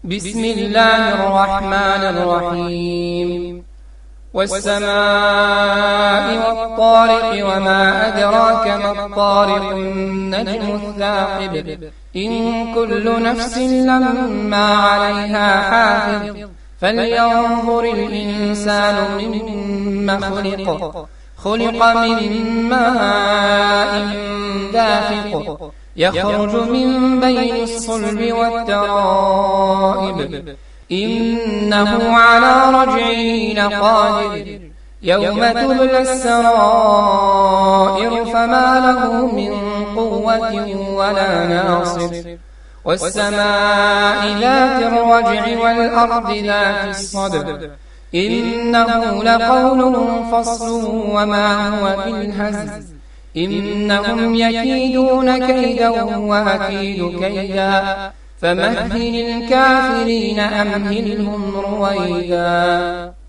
بسم الله الرحمن الرحيم والسماء والطارق وما أدراك ما الطارق النجم الثاقب إن كل نفس لما عليها حافظ فلينظر الإنسان مما خلق من ماء دافق يخرج من بين الصلب والترائب إنه على رجعه لقادر يوم تبلى السرائر فما له من قوة ولا ناصر والسماء ذات الرجع والأرض ذات الصدع إنه لقول فصل وما هو بالهزل إنهم يكيدون كيدا وأكيد كيدا فمهل الكافرين أمهلهم رويدا.